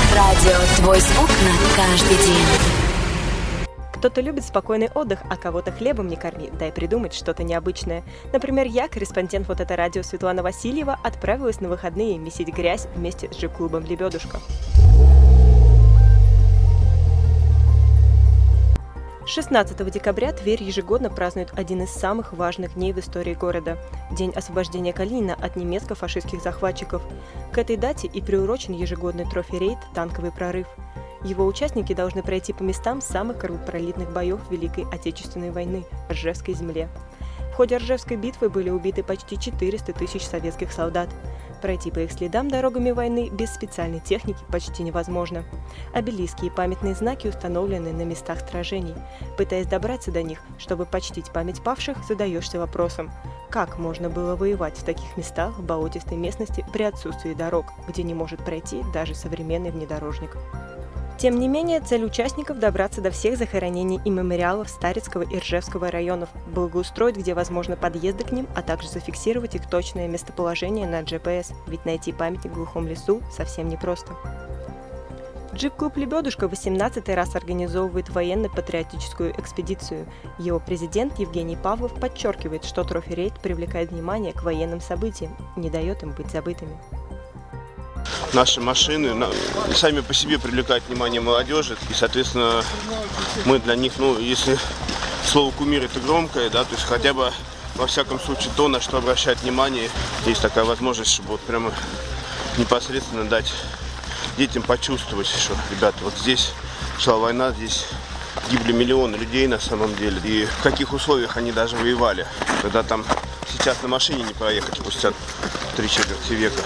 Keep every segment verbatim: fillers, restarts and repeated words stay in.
Радио «Твой звук» на каждый день. Кто-то любит спокойный отдых, а кого-то хлебом не корми. Дай придумать что-то необычное. Например, я, корреспондент «Вот это радио» Светлана Васильева, отправилась на выходные месить грязь вместе с джип-клубом «Лебедушка». шестнадцатого декабря Тверь ежегодно празднует один из самых важных дней в истории города – День освобождения Калинина от немецко-фашистских захватчиков. К этой дате и приурочен ежегодный трофи-рейд «Танковый прорыв». Его участники должны пройти по местам самых кровопролитных боев Великой Отечественной войны – Ржевской земле. В ходе Ржевской битвы были убиты почти четыреста тысяч советских солдат. Пройти по их следам дорогами войны без специальной техники почти невозможно. Обелиски и памятные знаки установлены на местах сражений. Пытаясь добраться до них, чтобы почтить память павших, задаешься вопросом, как можно было воевать в таких местах в болотистой местности при отсутствии дорог, где не может пройти даже современный внедорожник. Тем не менее, цель участников – добраться до всех захоронений и мемориалов Старицкого и Ржевского районов, благоустроить, где возможно, подъезды к ним, а также зафиксировать их точное местоположение на джи пи эс, ведь найти памятник в глухом лесу совсем непросто. Джип-клуб «Лебедушка» восемнадцатый раз организовывает военно-патриотическую экспедицию. Его президент Евгений Павлов подчеркивает, что трофи-рейд привлекает внимание к военным событиям и не дает им быть забытыми. Наши машины сами по себе привлекают внимание молодежи, и, соответственно, мы для них, ну, если слово «кумир» это громкое, да, то есть хотя бы, во всяком случае, то, на что обращают внимание, есть такая возможность, чтобы вот прямо непосредственно дать детям почувствовать, что, ребята, вот здесь шла война, здесь гибли миллионы людей на самом деле, и в каких условиях они даже воевали, когда там сейчас на машине не проехать спустя три четверти века.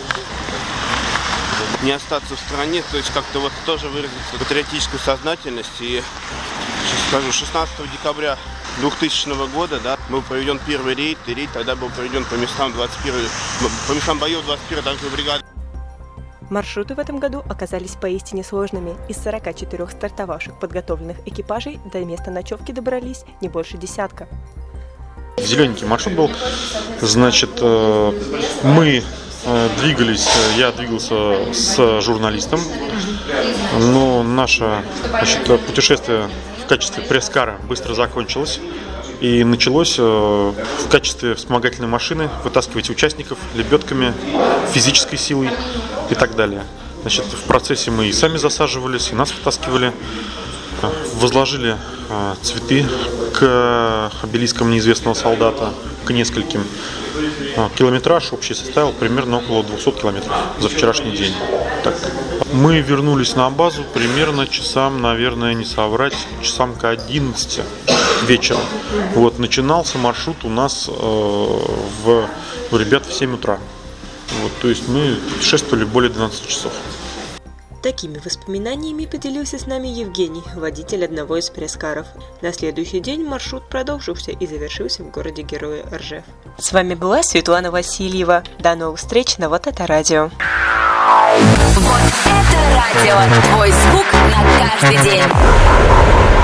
Не остаться в стране, то есть как-то вот тоже выразиться патриотическую сознательность. И сейчас скажу, шестнадцатого декабря двухтысячного года, да, был проведен первый рейд, и рейд тогда был проведен по местам двадцать первой, по местам боев двадцать первой танковой бригады. Маршруты в этом году оказались поистине сложными. Из сорока четырёх стартовавших подготовленных экипажей до места ночевки добрались не больше десятка. Зелененький маршрут был, значит, мы двигались, я двигался с журналистом, но наше, значит, путешествие в качестве пресс-кара быстро закончилось и началось в качестве вспомогательной машины вытаскивать участников лебедками, физической силой и так далее. Значит, в процессе мы и сами засаживались, и нас вытаскивали, возложили цветы к обелискам неизвестного солдата, к нескольким. Километраж общий составил примерно около двухсот километров за вчерашний день. Так. Мы вернулись на базу примерно часам, наверное, не соврать, часам к одиннадцати вечера. Вот, начинался маршрут у нас э, в, у ребят в семь утра. Вот, то есть мы путешествовали более двенадцати часов. Такими воспоминаниями поделился с нами Евгений, водитель одного из пресс-каров. На следующий день маршрут продолжился и завершился в городе-герое Ржев. С вами была Светлана Васильева. До новых встреч на Вот это радио. Вот это радио. Твой звук на каждый день.